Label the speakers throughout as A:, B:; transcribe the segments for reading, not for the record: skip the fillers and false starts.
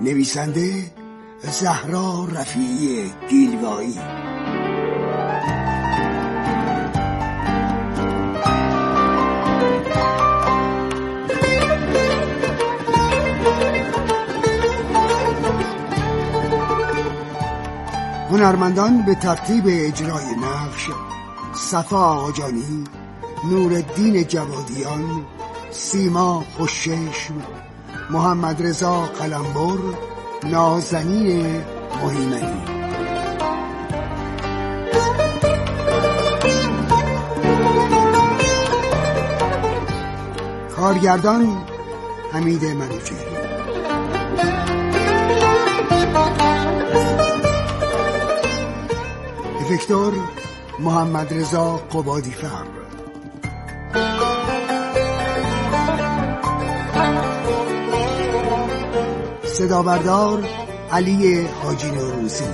A: نویسنده زهرا رفیعی گیلوایی. هنرمندان به ترتیب اجرای نقش: صفا آجانی، نورالدین جوادیان، سیما خوشچشم، محمد رضا قلمبر، نازنین مهیمنی. کارگردان حمید منوچهری. افکتور محمد رضا قبادی‌فر. صدابردار علی حاجی نوروزی.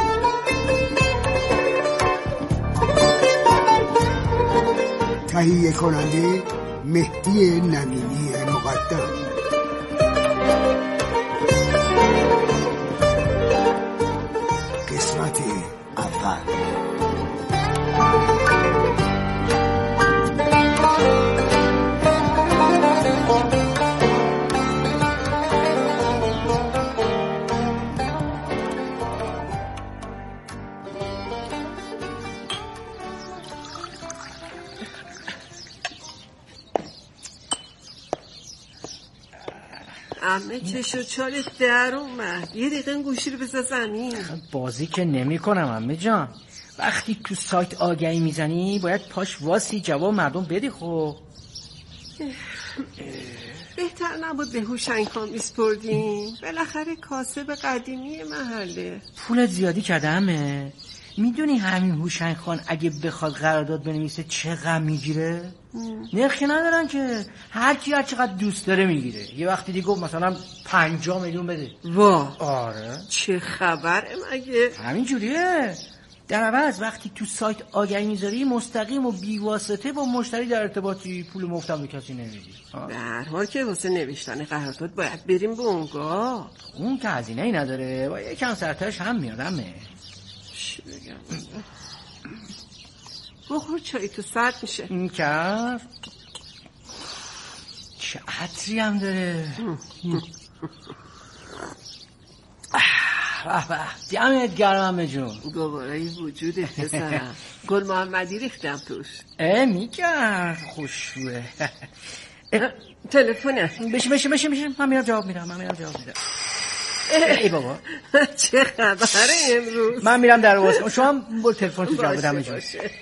A: تهیه کننده مهدی نمیمی مقدم. قسمت اول.
B: عمه چشو چالت در اومد. یه دقیقه گوشی رو بذار زمین.
C: بازی که نمی کنم عمه جان. وقتی تو سایت آگهی میزنی باید پاش واسی جواب مردم بدی. خب
B: بهتر نبود به هوشنگ خان میسپردیم؟ بالاخره کاسب قدیمی محله.
C: پولت زیادی کرده عمه. میدونی همین هوشنگ خان اگه بخواد قرارداد بنویسه چه غم میگیره؟ نرخی ندارن که هر کی هر چقدر دوست داره میگیره. یه وقتی دیگه گفت مثلا 50 میلیون بده.
B: وا
C: آره
B: چه خبره مگه؟
C: همین جوریه. در عوض وقتی تو سایت آگهی میذاری مستقیم و بیواسطه با مشتری در ارتباطی، پول مفتم به کسی نمیدی.
B: به هر حال که واسه نوشتن قرارداد باید بریم به اونگاه.
C: اون که هزینه ای نداره، با یکم سرتاش هم میادمه.
B: چی بگم؟ بخور چای تو سرد میشه.
C: این کف چه عطری هم داره. دمت گرم عمه جون.
B: گوارای وجودت پسرم. گل محمدی ریختم توش.
C: میگم خوشبوه.
B: تلفنه.
C: بشه من میرم جواب میدم. ای بابا
B: چه خبره امروز؟
C: من میرم در باز کنم، شما هم با تلفن تو جواب بدم.
B: باشه.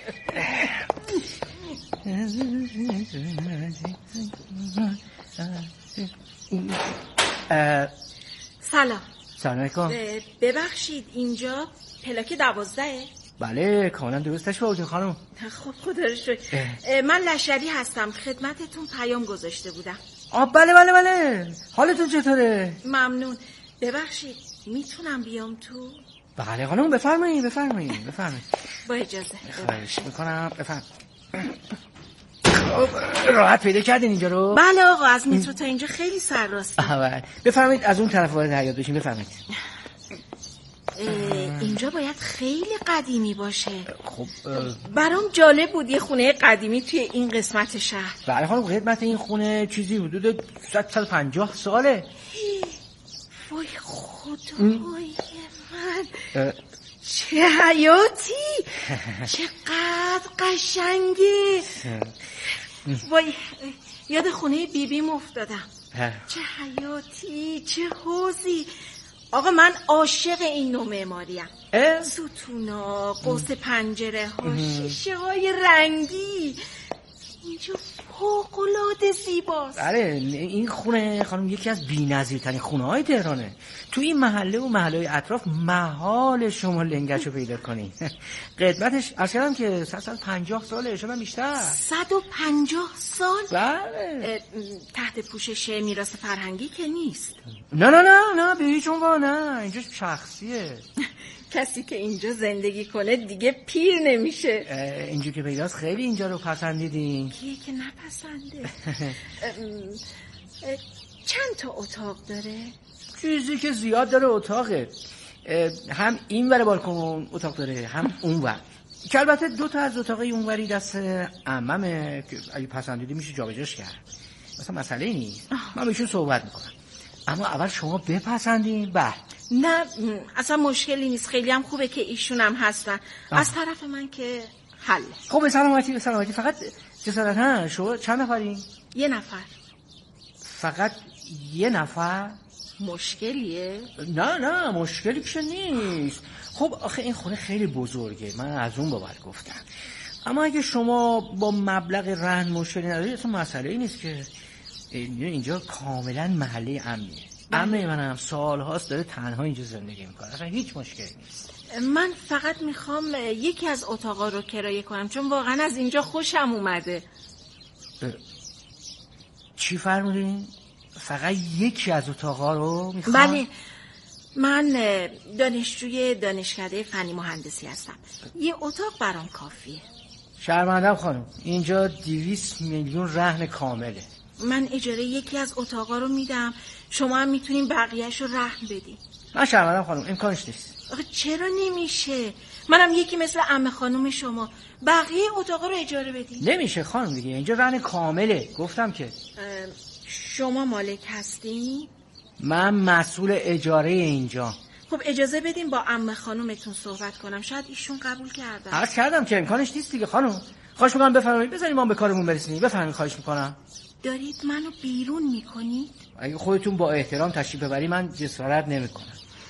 D: سلام
C: علیکم.
D: ببخشید اینجا پلاک 12؟
C: بله کاملا درستش بود خانم.
D: خب خدا رو شکر. من لشری هستم، خدمتتون پیام گذاشته بودم.
C: بله حالتون چطوره؟
D: ممنون. ببخشید میتونم بیام تو؟
C: بله خانم بفرمایید.
D: با اجازه.
C: خواهش میکنم بفرمایید. راحت پیدا کردین اینجا رو؟
D: بله آقا، از مترو تا اینجا خیلی سرراسته.
C: بفرمایید از اون طرف وارد حیاط بشین. بفرمایید.
D: اینجا باید خیلی قدیمی باشه.
C: خب
D: برام جالب بود یه خونه قدیمی توی این قسمت شهر.
C: بله خانم قدمت این خونه چیزی حدود 150 ساله.
D: وای خدای من، چه حیاتی، چقدر قشنگه. وای یاد خونه بیبیم افتادم. چه حیاتی، چه حوضی. آقا من عاشق این نوع معماریم. ستونا، قوس پنجره ها، شیشه های رنگی. اینجا فوق‌العاده زیباست.
C: بله این خونه خانم یکی از بی‌نظیرترین خونه‌های تهرانه. تو این محله و محله‌های اطراف محال شما لنگشو پیدا کنی. قدمتش اصلا که 150 ساله، شما بیشتر.
D: 150 سال؟
C: بله.
D: تحت پوشش میراث فرهنگی که نیست.
C: نه به هیچ عنوان نه، اینجا شخصیه.
D: کسی که اینجا زندگی کنه دیگه پیر نمیشه.
C: اینجا که پیداست خیلی اینجا رو پسندیدین.
D: کیه که نپسنده؟ چند تا اتاق داره؟
C: چیزی که زیاد داره اتاقه، هم این ور بالکن اتاق داره هم اون ور، که البته 2 تا از اتاقای اون وری دست عممه که اگه پسندیدی میشه جابجاش کرد، مثلا مسئله نیست. من بهشون صحبت میکنم، اما اول شما بپسندین. بعد
D: نه اصلا مشکلی نیست، خیلی هم خوبه که ایشون هم هستن. از طرف من که حله.
C: خب به سلامتی به سلامتی. فقط جسارتا شما چند نفرین؟
D: 1 نفر.
C: فقط 1 نفر؟
D: مشکلیه؟
C: نه مشکلی که نیست. خب آخه این خونه خیلی بزرگه، من از اون بابت گفتم. اما اگه شما با مبلغ رهن مشکلی نداری اصلا مسئله ای نیست که اینجا کاملا محله امنیه. عمه منم سال‌هاست داره تنها اینجا زندگی میکنه، اصلا هیچ مشکلی نیست.
D: من فقط میخوام یکی از اتاقا رو کرایه کنم چون واقعا از اینجا خوشم اومده.
C: چی فرمودین؟ فقط یکی از اتاقا رو میخوام؟
D: بله، من دانشجوی دانشکده فنی مهندسی هستم. یه اتاق برام کافیه.
C: شرمندم خانم، اینجا 200 میلیون رهن کامله.
D: من اجاره یکی از اتاقا رو میدم، شما هم میتونین بقیه‌شو رهن بدین.
C: من شرمندم خانم، امکانش نیست.
D: آخه چرا نمیشه؟ منم یکی مثل عمه خانم شما، بقیه اتاقا رو اجاره بدین.
C: نمیشه خانم دیگه، اینجا رهن کامله. گفتم که
D: شما مالک هستین؟
C: من مسئول اجاره اینجا.
D: خب اجازه بدین با عمه خانومتون صحبت کنم، شاید ایشون قبول کردن.
C: عرض کردم که امکانش نیست دیگه خانم. خواهش میکنم بفرمایید بذارید ما به کارمون برسیم. بفرمایید، خواهش میکنم.
D: دارید منو بیرون میکنید؟
C: اگه خودتون با احترام تشریف ببری من جسارت نمیکنم.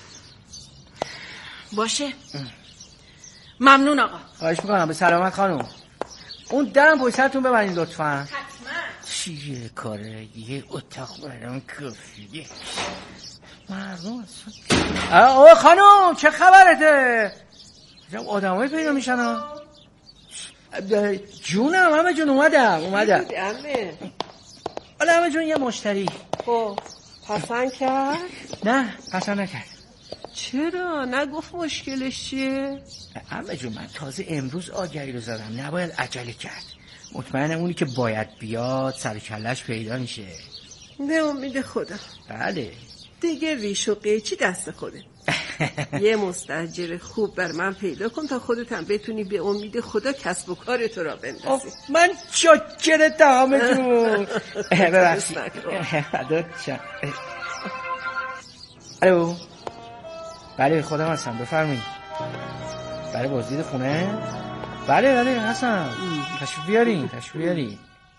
D: باشه. ممنون آقا.
C: خواهش میکنم. به سلامت خانم. اون درم پشت سرتون ببرید لطفاً.
D: حتما.
C: چیه کاره؟ یه اتاق برام کافیه. مردم اصلا خانم چه خبرته؟ آدمایی پیدا میشن ها. جونم همه جون اومدم. حالا همه جون یه مشتری.
B: خب پسند کرد؟
C: نه پسند نکرد.
B: چرا؟ نگفت مشکلش چیه؟
C: همه جون من تازه امروز آگهی رو زدم، نباید عجله کرد. مطمئنم اونی که باید بیاد سر کلش پیدا میشه.
B: به امید خدا.
C: بله
B: دیگه ریش و قیچی دست خوده. یه مستاجر خوب بر من پیدا کن تا خودت هم بتونی به امید خدا کسب و کار تو را بندازی.
C: من چاکرتم همه جون. ببخشید. الو. بله خودم هستم، بفرمایید. بله بازدید خونه؟ بله هستم. تشریف بیارین.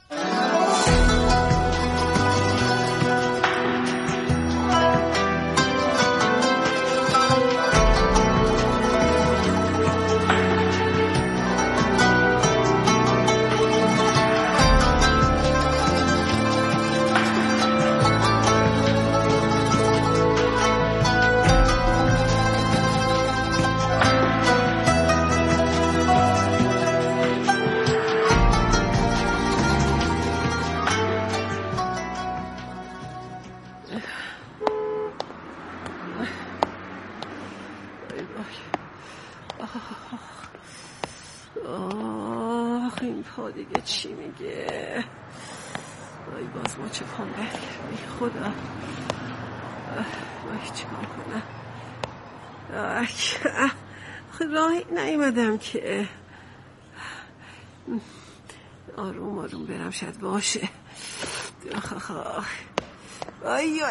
B: این پا دیگه چی میگه؟ وای باز ما چه پام برد ای خدا. وای چه کار کنم؟ راهی نیومدم که. آروم برم شاید باشه. وای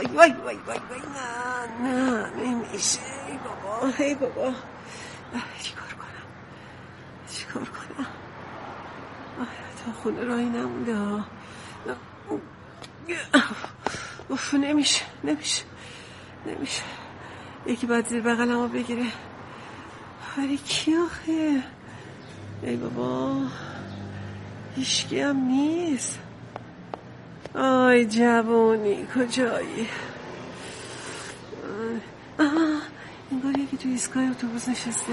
B: نه نمیشه. ای بابا چیکار کنم؟ تا خونه راهی نمونده ها. نمیشه یکی باید زیر بغلمو بگیره. ولی کی آخه؟ ای بابا هیچکی هم نیست. آی جوونی کجایی؟ انگار یکی تو ایستگاه اتوبوس نشسته.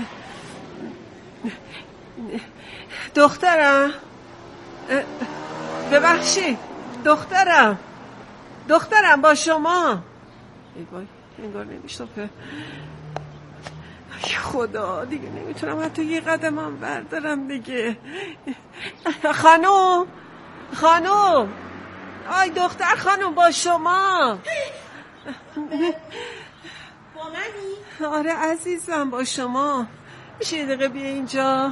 B: دخترم ببخشید دخترم با شما. ای وای انگار نمیشتاپه. خدا دیگه نمیتونم حتی یه قدمم بردارم دیگه. خانوم آی دختر خانوم با شما. آره عزیزم با شما. میشه یه دقیقه بیا اینجا؟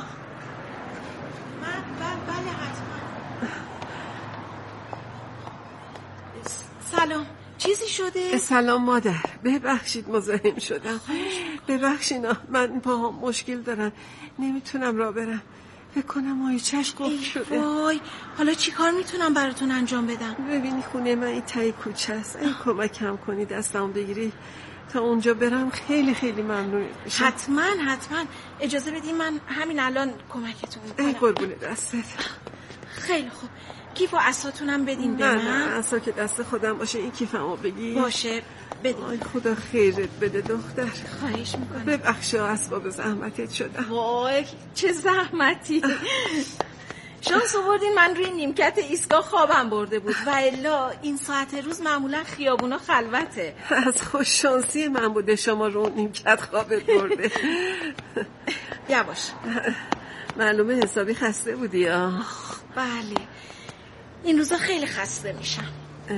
D: بله حتما. سلام، چیزی شده؟
B: سلام مادر، ببخشید مزاحم شدم. ببخشینا، من با مشکل دارم، نمیتونم راه برم. فکر کنم ماهیچه‌اش قفل شده.
D: وای، حالا چی کار میتونم براتون انجام بدم؟
B: ببینی خونه من این تای کوچه است، این کمکم کنی دستم بگیری تا اونجا برم خیلی خیلی ممنون میشم.
D: حتما اجازه بدین من همین الان کمکتون میکنم.
B: ای قربون دستت.
D: خیلی خوب، کیف و عصاتونم بدین به من.
B: نه عصا که دست خودم باشه، این کیفمو بگی.
D: باشه بدین.
B: آی خدا خیرت بده دختر.
D: خواهش میکنم.
B: ببخشی اسباب زحمتت شدم.
D: وای چه زحمتی. شانس آوردین من روی نیمکت ایستگاه خوابم برده بود و الا این ساعت روز معمولا خیابونا خلوته.
B: از خوش شانسی من بوده شما رو نیمکت خوابت برده.
D: یواش.
B: معلومه حسابی خسته بودی یا؟
D: بله این روزا خیلی خسته میشم.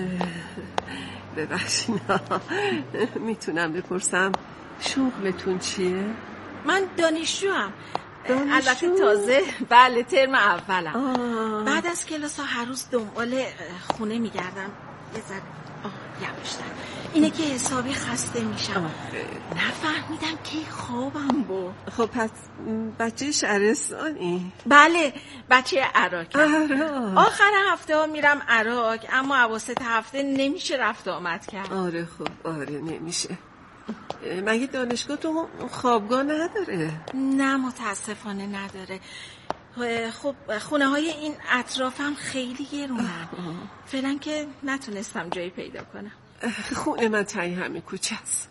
B: ببخشید میتونم بپرسم شغلتون چیه؟
D: من دانشجوام. البته تازه بله ترم اولم. بعد از کلاس ها هر روز دنبال خونه میگردم. یه ذره یواشتر اینه که حسابی خسته میشم. نفهمیدم کی خوابم بود.
B: خب پس بچه شهرستانی؟
D: بله بچه عراقم. آخر هفته ها میرم عراق، اما اواسط هفته نمیشه رفت آمد کرد.
B: آره خب آره نمیشه. مگه دانشگاه تو خوابگاه نداره؟
D: نه متاسفانه نداره. خب خونه های این اطرافم خیلی گرونن. فعلا که نتونستم جایی پیدا کنم.
B: خونه من تایی همین کوچه است.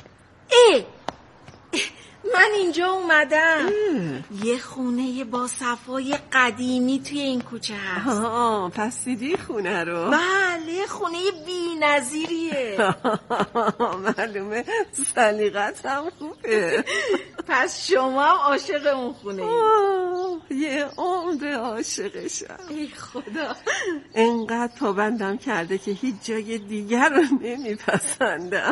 D: من اینجا اومدم. یه خونه با صفای قدیمی توی این کوچه هست.
B: پس دیدی خونه رو؟
D: بله خونه بی‌نظیریه.
B: معلومه سلیقت هم خوبه.
D: پس شما عاشق اون خونه
B: یه عمر عاشقشم.
D: ای خدا،
B: انقدر پابندم کرده که هیچ جای دیگر رو نمیپسندم.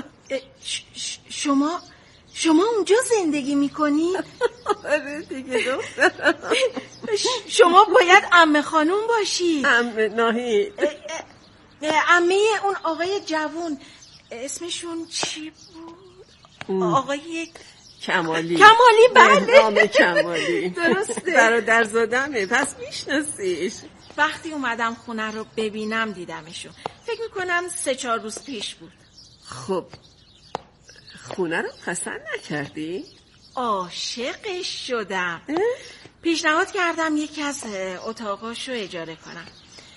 D: شما اونجا زندگی میکنی؟
B: آره دیگه دخترم.
D: شما باید عمه خانوم باشی.
B: عمه ناهید.
D: عمه اون آقای جوون اسمشون چی بود؟ آقای
B: کمالی.
D: بله
B: نام کمالی.
D: درسته.
B: برادرزادمه پس میشناسیش.
D: وقتی اومدم خونه رو ببینم دیدمشون. فکر میکنم 3-4 روز پیش بود.
B: خب خونه رو پسند نکردی؟
D: عاشقش شدم. پیشنهاد کردم یکی از اتاقاشو اجاره کنم.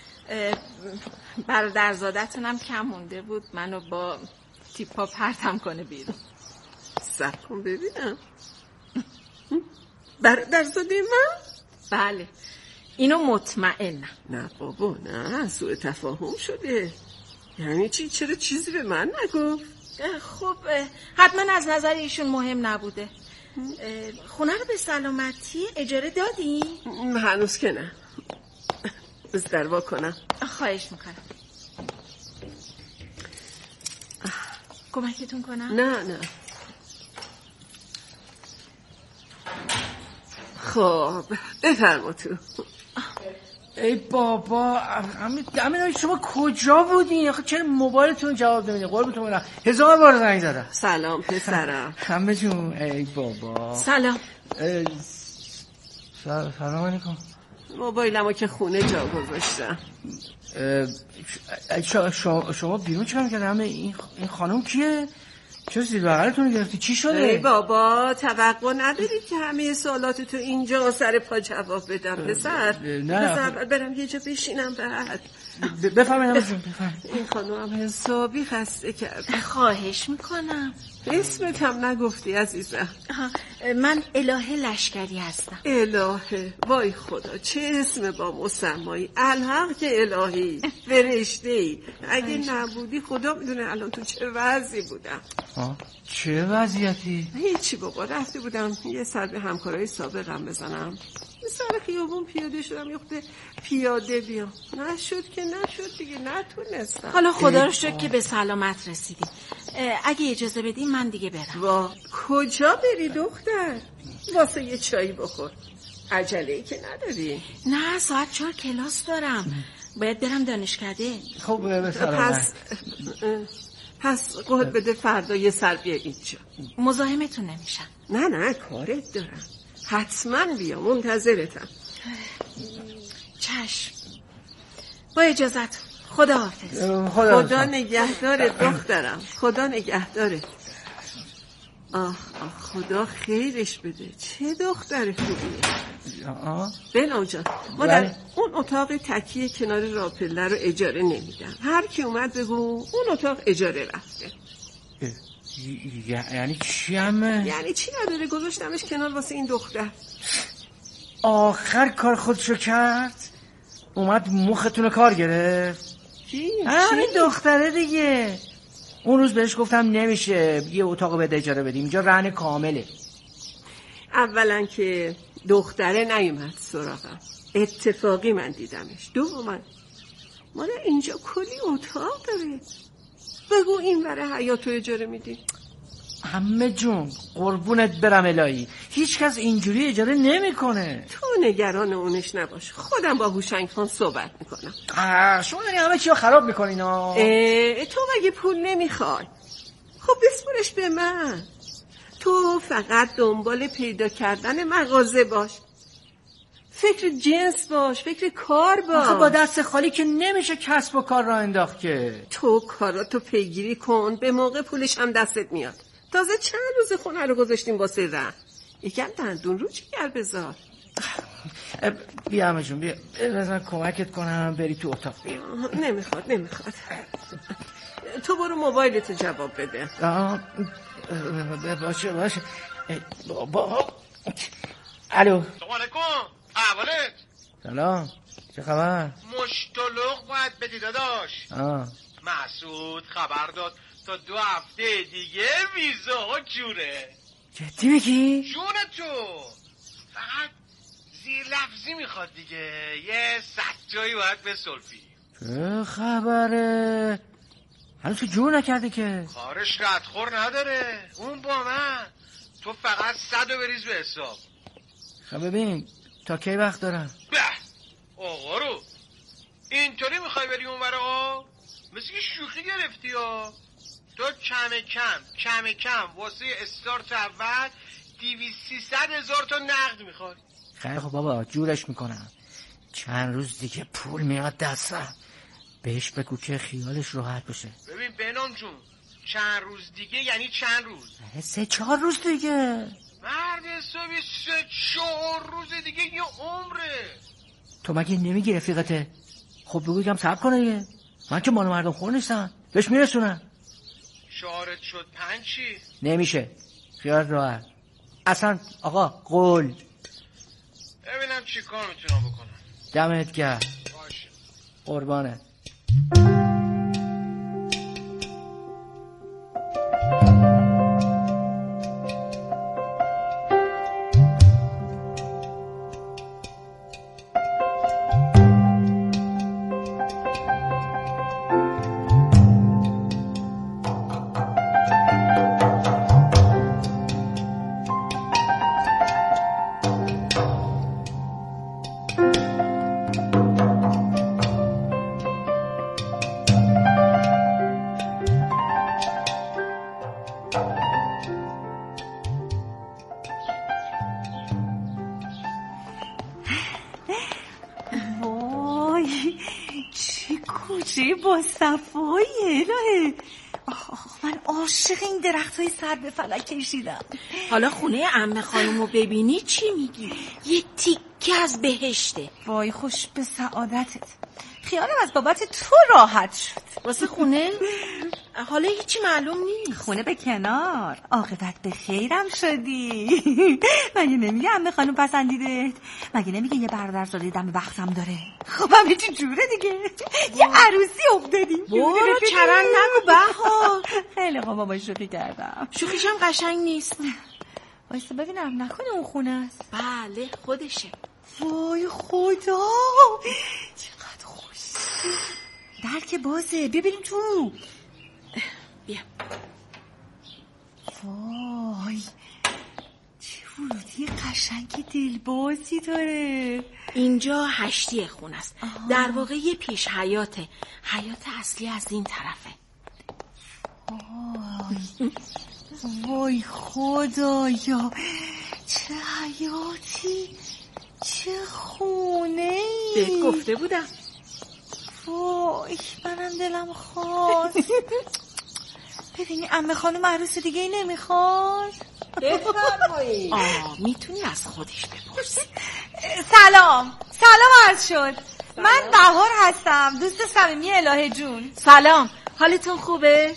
D: برادرزادتونم کم مونده بود منو با تیپا پرتم کنه بیرون.
B: صبر کن ببینم. برادرزاده من؟
D: بله اینو مطمئنم.
B: نه بابا نه، سوء تفاهم شده. یعنی چی؟ چرا چیزی به من نگفت؟
D: خب حتما از نظر ایشون مهم نبوده. خونه رو به سلامتی اجاره دادی؟
B: هنوز که نه. بس دروا کنم.
D: خواهش میکنم. کمکتون کنم؟
B: نه خب بفرما تو.
C: ای بابا امین شما کجا بودین؟ آخه چرا موبایلتون جواب نمیده؟ قربونتون برم 1000 بار زنگ زدم.
B: سلام پسرم.
C: همه جون. ای بابا
D: سلام.
C: سلام علیکم.
B: موبایلمو که خونه جا گذاشتم.
C: شما بیرون چیکار می‌کردید؟ همه این خانم کیه؟ چرا زیر بغلتون گرفتی؟ چی شده؟
B: ای بابا توقع نداری که همه سوالات تو اینجا سر پا جواب بدم پسر.
C: نه
B: برم یه جا بشینم بعد.
C: بفرمایید.
B: این خانم حسابی خسته کرد.
D: خواهش میکنم.
B: اسمت هم نگفتی عزیزم.
D: من الهه لشکری هستم.
B: الهه؟ وای خدا چه اسم با مسمایی. الحق که الهی فرشته‌ای. اگه نبودی خدا میدونه الان تو چه وضعی بودم.
C: چه وضعیتی؟
B: هیچی بابا، رفته بودم یه سر به همکارای سابقم بزنم. سر خیابون پیاده شدم، یخته پیاده بیام. نشد دیگه نتونستم.
D: حالا خدا رو شکر که به سلامت رسیدی. اگه اجازه بدیم من دیگه برم.
B: وا کجا بری دختر؟ واسه یه چایی بخور. عجله‌ای که نداری؟
D: نه ساعت 4 کلاس دارم، باید برم دانشکده.
C: خب بسلام.
B: پس قول بده فردا یه سر بیا اینجا.
D: مزاحمتون نمیشم.
B: نه کارت دارم، حتما بیا، منتظرتم.
D: چشم، با اجازتون. خداحافظ.
B: خدا نگهدارت دخترم، خدا نگهدارت. آه خدا خیرش بده، چه دختر خوبیه. بنام جان، ما در اون اتاق تکیه کنار راپله رو اجاره نمیدم. هر کی اومد بگو اون اتاق اجاره رفته.
C: یعنی چی همه؟
B: یعنی چی نداره، گذاشتمش کنار واسه این دختر.
C: آخر کار خودشو کرد، اومد مختون کار گرفت. همین دختره دیگه. اون روز بهش گفتم نمیشه یه اتاق بده اجاره بدیم، اینجا رهن کامله.
B: اولا که دختره نیومد سراغم، اتفاقی من دیدمش. دوما مالا اینجا کلی اتاق داره، بگو این برای حیاتو اجاره میدی.
C: همه جون قربونت برم الهی، هیچ کس اینجوری اجاره نمیکنه.
B: تو نگران اونش نباش، خودم با هوشنگ خان صحبت میکنم.
C: شما داری همه چی رو خراب میکنین.
B: تو مگه پول نمیخوای؟ خب بسپرش به من. تو فقط دنبال پیدا کردن مغازه باش، فکر جنس باش، فکر کار باش.
C: آخه با دست خالی که نمیشه کسب و کار را انداخت که.
B: تو کاراتو پیگیری کن، به موقع پولش هم دستت میاد. تازه چند روز خونه رو گذاشتیم واسه رهن، یکم دندون رو جگر بذار.
C: بیا همه جون بیا بزن کمکت کنم بری تو اتاق. بیا.
B: نمیخواد تو برو موبایلتو جواب بده.
C: باشه الو.
E: سلام علیکم. احوالت؟
C: سلام، چه خبر؟
E: مشتلق باید بدی داداش. مسعود خبر داد تا 2 هفته دیگه ویزاها جوره.
C: جدی میگی؟
E: جون تو، فقط زیر لفظی میخواد دیگه، یه 100 جایی باید به سلفی.
C: چه خبره؟ هنوز تو جور نکرده که.
E: کارش ردخور نداره، اون با من. تو فقط 100 بریز به حساب.
C: خب ببین تا کی وقت دارم؟
E: آقا رو اینطوری میخوای بری اون برا؟ مثل که شوخی گرفتی ها. تو کم کم واسه استارت اول 200-300 هزار تا نقد میخوای.
C: خیلی خب بابا جورش میکنم، چند روز دیگه پول میاد دستم، بهش بگو که خیالش راحت باشه.
E: ببین بنام جون، چند روز دیگه یعنی چند روز؟
C: 3-4 روز دیگه.
E: مرد حسابی 3-4 روز دیگه یه عمره.
C: تو مگه نمیگی رفیقته؟ خب بگو یکم صبر کنه دیگه، من که مال مردم خور نیستم، بهش میرسونم.
E: شعارت شد 5 چی؟
C: نمیشه، خیال راحت. اصلا آقا قول.
E: ببینم چی کار میتونم بکنم.
C: دمت گرم.
E: باشه
C: قربانه.
F: با صفایی الهه. من عاشق این درختای سر به فلک کشیدم.
D: حالا خونه عمه خانومو ببینی چی میگی؟ یه تیکه از بهشته.
F: وای خوش به سعادتت، خیالم از بابت تو راحت شد.
D: واسه خونه؟ حالا هیچی معلوم نیست.
F: خونه به کنار، عاقبت به خیرم شدی. مگه نمیگه عمه خانوم پسندیده؟ مگه نمیگه یه برادرزاده دم وقتم داره؟ خب همه چی جوره دیگه. یه عروسی افتادیم.
D: برو چرن نگو بهار.
F: خیلی خوب بابا شوخی کردم.
D: شوخیش هم قشنگ نیست.
F: وایسا ببینم، نکنه اون خونه است؟
D: بله خودشه.
F: وای خدا چقدر خوش. در که بازه، ببینیم تو.
D: بیا.
F: قشنگ دلبازی داره.
D: اینجا هشتی خون است. در واقع یه پیش حیاته. حیات اصلی از این طرفه.
F: وای خدایا، چه حیاتی، چه خونه ای.
B: بهت گفته بودم.
F: وای منم دلم خواست. ببینی عمه خانم عروس دیگه ای نمیخواد.
B: بفرمایید.
D: میتونی از خودش بپرسی.
F: سلام عرض شد. من بهار هستم، دوست صمیمی الهه جون.
D: سلام، حالتون خوبه؟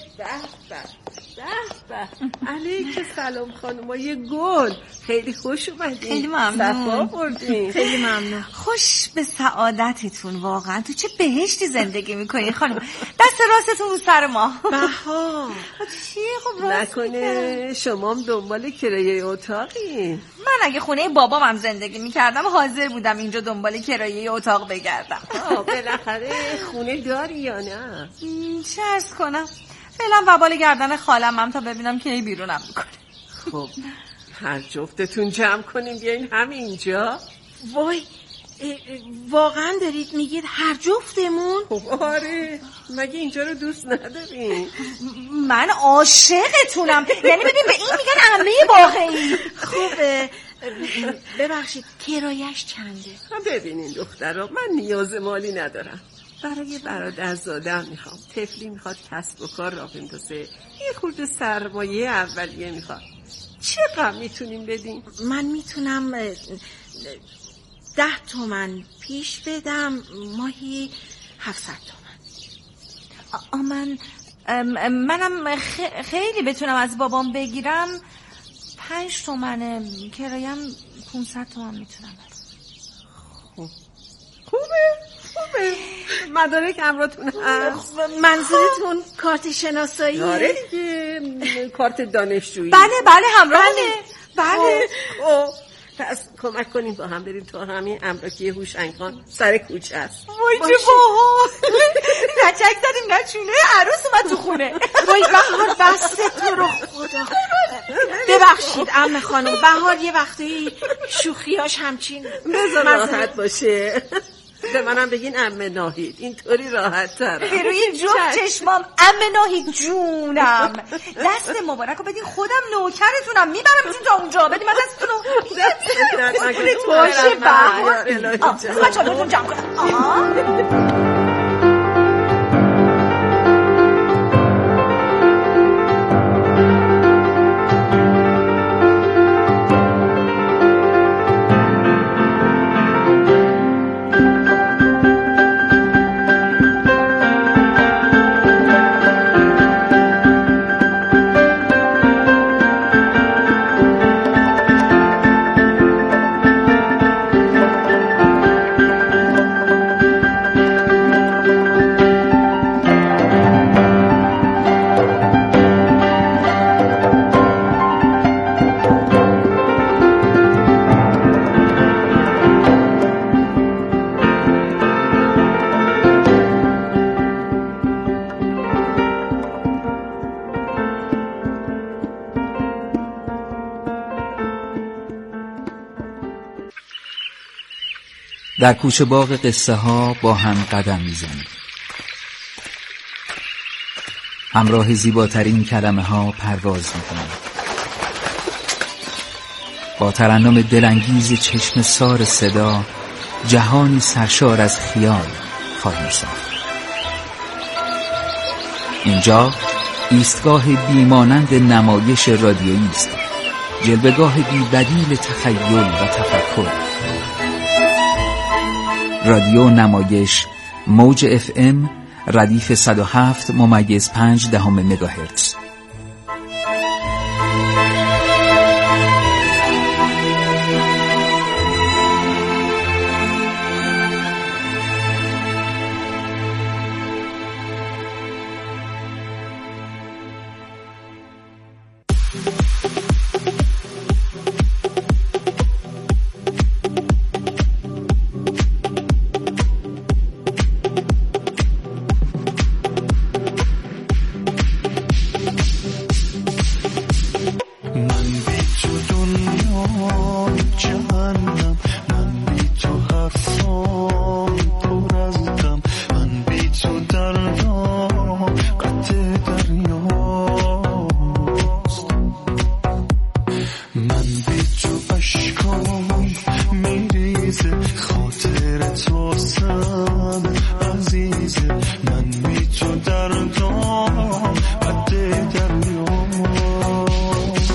B: به علیک سلام خانمای گل، خیلی خوش اومدین.
F: خیلی ممنون.
B: صفا بردین.
F: خیلی ممنون. خوش به سعادتتون. واقعا تو چه بهشتی زندگی میکنین خانم. دست راستتون رو سر ما.
B: بها
F: چیه خب راست
B: نکنه شمام دنبال کرایه اتاقی؟
F: من اگه خونه بابامم زندگی میکردم حاضر بودم اینجا دنبال کرایه اتاق بگردم.
B: بالاخره خونه داری یا نه؟
F: چه عرض کنم، فعلا وبال گردن خالمم تا ببینم کی بیرونم میکنه.
B: خب هر جفتتون جمع کنیم بیاین همینجا.
D: وای واقعا دارید میگید هر جفتمون؟
B: خب آره، مگه اینجا رو دوست ندارین؟
F: من عاشقتونم. یعنی ببین به این میگن عمه واقعی.
D: خوبه ببخشید کرایش چنده؟
B: ببینین دخترا، من نیاز مالی ندارم. برای برادرزادم میخوام. طفلی میخواد کسب و کار راه بندازه، یه خورده سرمایه اولیه میخواد. چقدر میتونیم بدیم؟
D: من میتونم 10 تومن پیش بدم، ماهی 700 تومن.
F: منم خیلی بتونم از بابام بگیرم 5 تومنه، کرایم 500 تومن میتونم.
B: خوبه مدارک همراهتون هست؟
D: منظورتون کارت شناسایی؟
B: آره دیگه، کارت دانشجویی.
F: بله همراهمه. بله.
B: پس کمک کنیم با هم بریم تا همین املاکی هوشنگ خان سر کوچه است.
F: وای چه باحال. نه چک زدیم نه چونه، عروس اومد تو خونه.
D: وای بهار بسته تو رو خدا. ببخشید عمه خانم، بهار یه وقتی شوخیاش همچین
B: بذار راحت باشه. به منم بگین عمه ناهید، اینطوری راحت تره.
F: به روی جفت چشمام عمه ناهید جونم. دست مبارک رو بدین، خودم نوکرتونم، میبرمتون تا اونجا. بدین من دستتونو. باشه بهار. بچه‌ها براتون جمع کنم.
G: در کوچه باغ قصه ها با هم قدم میزنیم. همراه زیباترین کلمه ها پرواز میکنیم. با ترنم دلانگیز چشم سار صدا جهانی سرشار از خیال خواهیم ساخت. اینجا ایستگاه بیمانند نمایش رادیویی است، جلوه‌گاه بی‌بدیل تخیل و تفکر. رادیو نمایش موج FM ردیف 107.5 مگاهرتز.
H: جهنم، من بی تو حرفام پر از غم، من بی تو دردام قطع دریاست، من بی تو اشکام میریزه، خاطر تو سن عزیزه، من بی تو دردام قطع دریاست،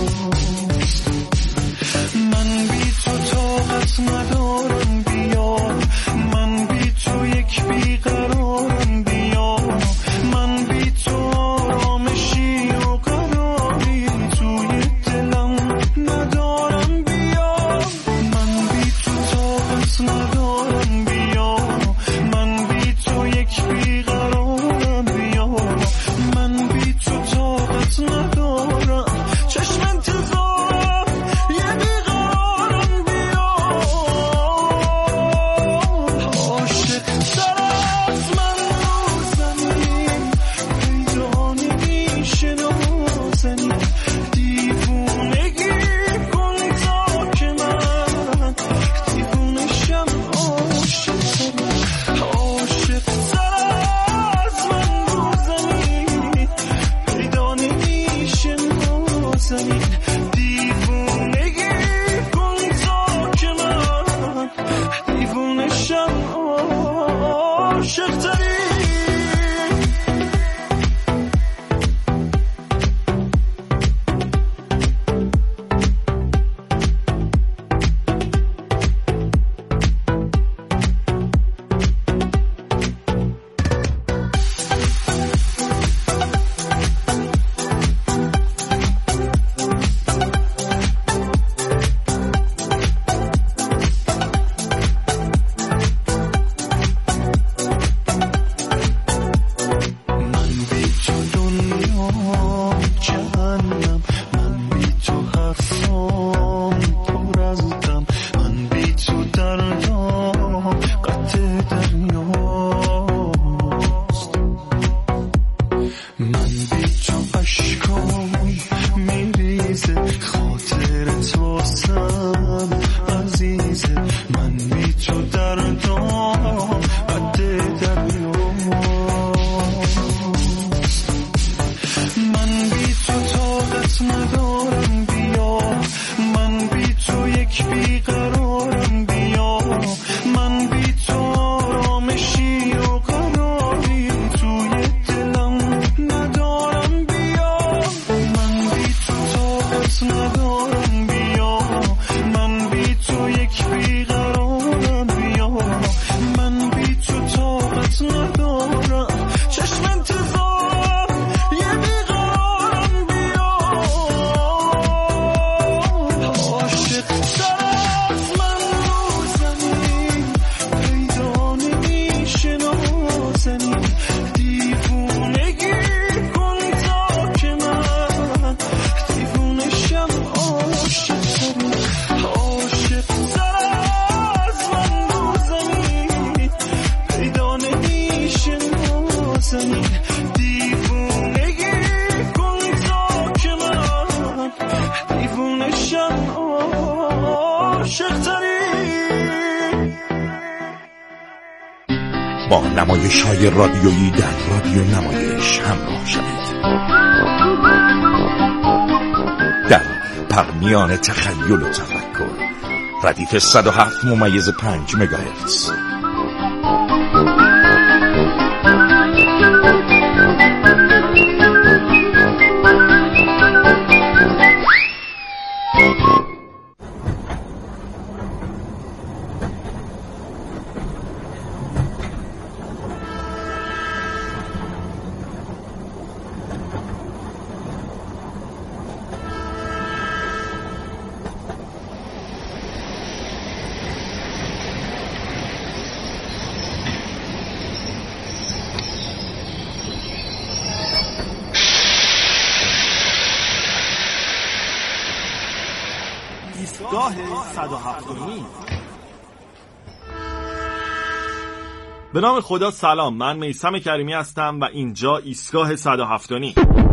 H: من بی تو طاقت ندارم بیا، من بی تو یک بیقرارم بیا، من بی تو آرامشی و قراری توی دلم ندارم بیا، من بی تو طاقت ندارم بیا، من بی تو یک بیقرارم بیا، من بی تو طاقت ندارم، چشم انتظارم یه بیقرارم بیا، عاشق تر از من رو زمین پیدا نمیشه نازنین، دیوونگی کن تا که من دیوونشم، عاشق تر از من رو زمین پیدا نمیشه نازنین، دیوونگی کن تا که من دیوونشم، عاشق تری. من بی تو دنیا جهنم، من بی تو حرفام پر از غم، من بی تو دردام قطع دریاست، من بی تو اشکام میریزه، خاطر تو سن عزیزه، من بی تو دردام قطع دریاست، من بی تو طاقت ندارم بیا، من بی تو یک بیقرارم بیا، من بی تو آرامشی و قراری توی دلم ندارم بیا، من بی تو طاقت ندارم بیا، من بی تو یک بیقرارم بیا، من بی تو طاقت ندارم، چشم انتظارم یه بیقرارم بیا، عاشق تر از من رو زمین پیدا نمیشه نازنین، دیوونگی کن تا که من دیوونشم، عاشق تر از من رو زمین پیدا نمیشه نازنین، دیوونگی کن تا که من دیوونشم، عاشق تری.
I: با نمایش‌های رادیویی در رادیو نمایش همراه شوید. در پرمیان تخیل و تفکر، ردیف 107.5 مگاهرتز.
J: ایستگاه 107. به نام خدا. سلام، من میثم کریمی هستم و اینجا ایستگاه 107.